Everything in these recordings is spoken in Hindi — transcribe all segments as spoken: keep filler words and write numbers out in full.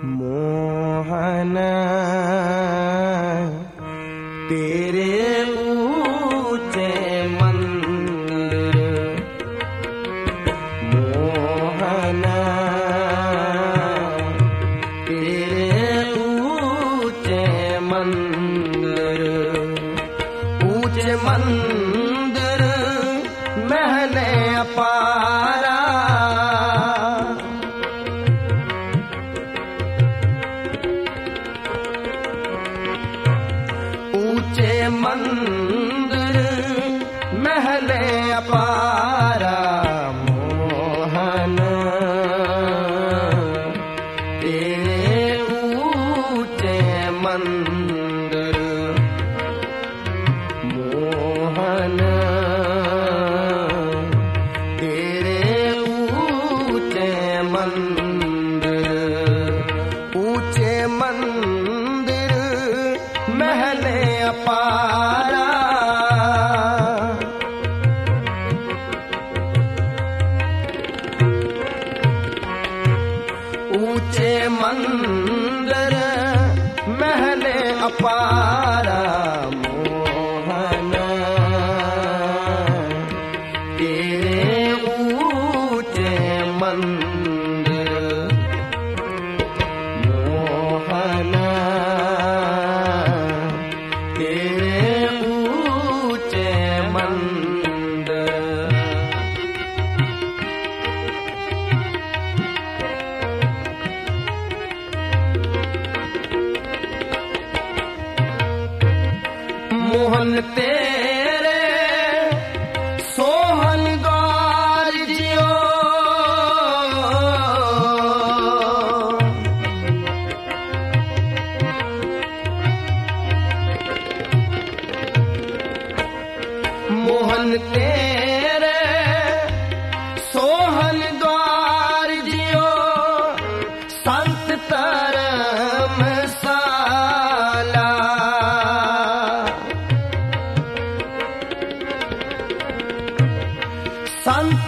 मोहन तेरे ऊंचे मंदिर, मोहन तेरे ऊंचे मंदिर, ऊंचे मंदिर महले अपारा, ऊंचे मंदिर महले अपारा, मोहन तेरे ऊंचे मंदिर, मोहन तेरे ऊंचे मंदिर, ऊंचे मंदिर महले अपारा, ऊंचे मंदिर महले अपारा, मोहन तेरे ऊंचे मंदिर, मोहन तेरे ऊंचे मंदिर। मोहन तेरे सोहन गौर जियो, मोहन तेरे सोहन द्वार जियो, संत धर्मशाला, संत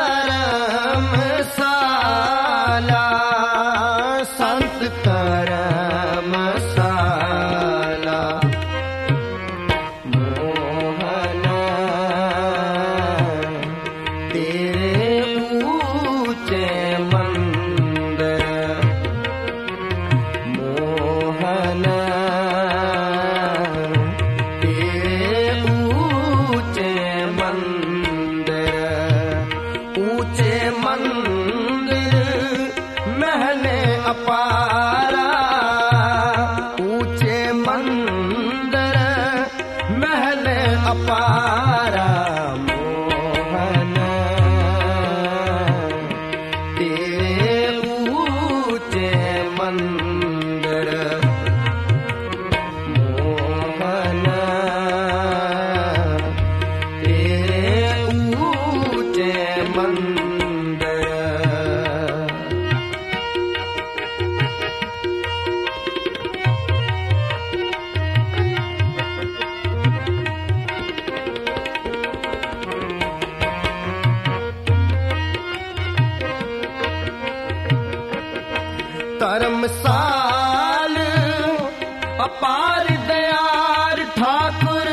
धर्मशाला, संत धर्मशाला, मोहन तेरे ऊंचे मंदिर, मोहन तेरे ऊंचे मंदिर, ऊंचे मंदिर महले अपारा, ऊंचे मंदिर महले अपारा, मोहन तेरे ऊंचे मंदिर, मोहन तेरे ऊंचे मंदिर। धर्मसाल अपार दयार ठाकुर,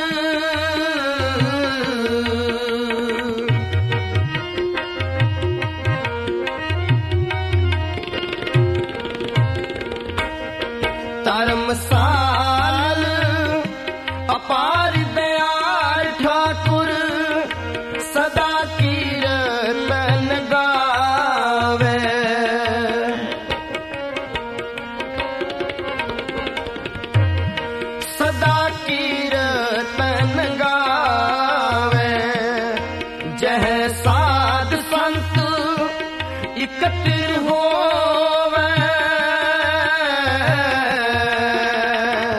धर्मसाल अपार दयार ठाकुर, सदा कीर्तन गावे, सदा कीर्तन गावे, जह साध संत इकट्ठे होवे,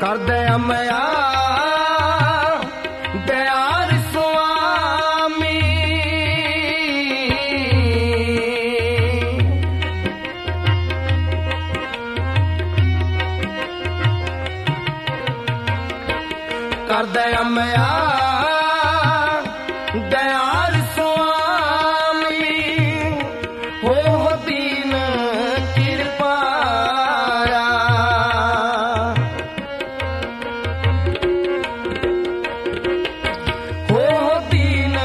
कर दया मया दयार स्वामी कर दया मया दयार स्वामी हो दीन कृपारा हो दीन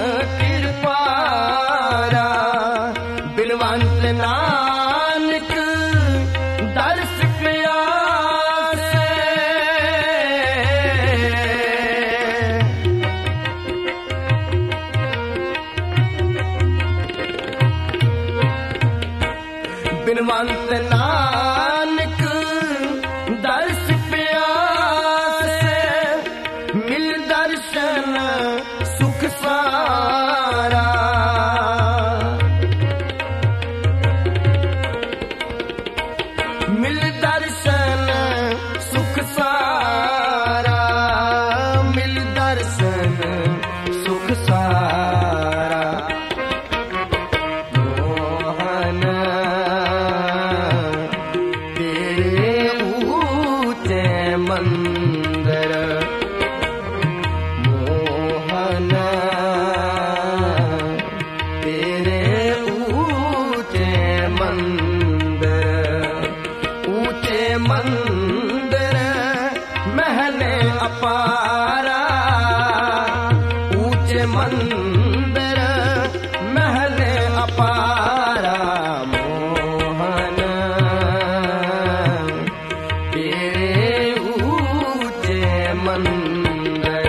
कृपारा बिलवंत नानक दर्श प्यासे बिनवंत नानक दर्श प्यासे मिल दर्शन सुख सारा मिल दर्शन सुख सारा मिल दर्शन सुख सारा मोहन मंदर मोहन तेरे ऊंचे मंदिर ऊंचे मंदिर महले अपारा ऊंचे मंदिर महले अपारा मोहन मंदर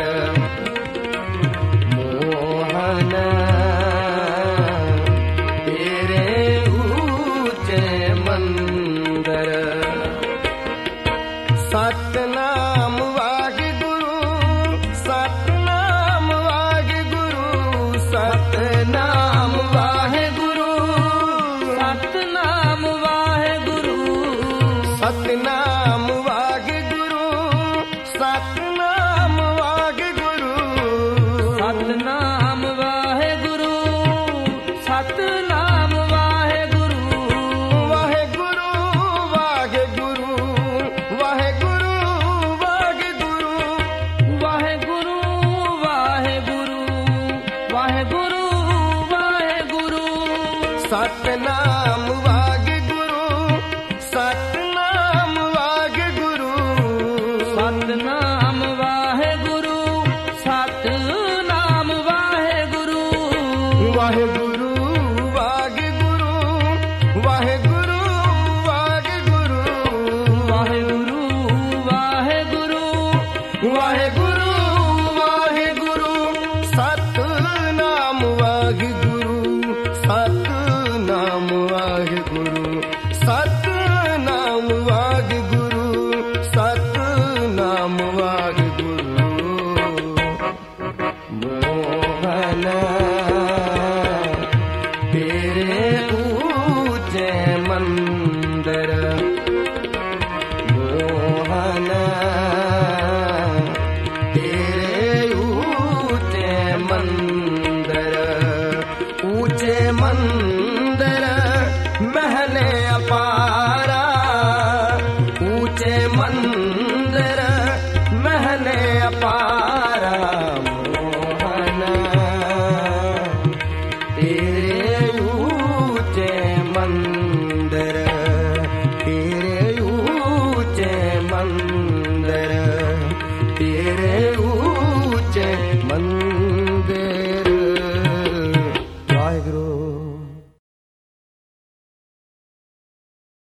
मोहन तेरे ऊंचे मंदर सतनाम वाहिगुरु सतनाम वाहिगुरु सतनाम वाहिगुरु सतनाम वाहिगुरु सतनाम वाहिगुरु सतनाम वाहिगुरु सतनाम वाहिगुरु सतनाम वाहिगुरु वाहिगुरु वाहिगुरु वाहिगुरु वाहिगुरु वाहिगुरु वाहिगुरु वाहिगुरु वाहिगुरु सतनाम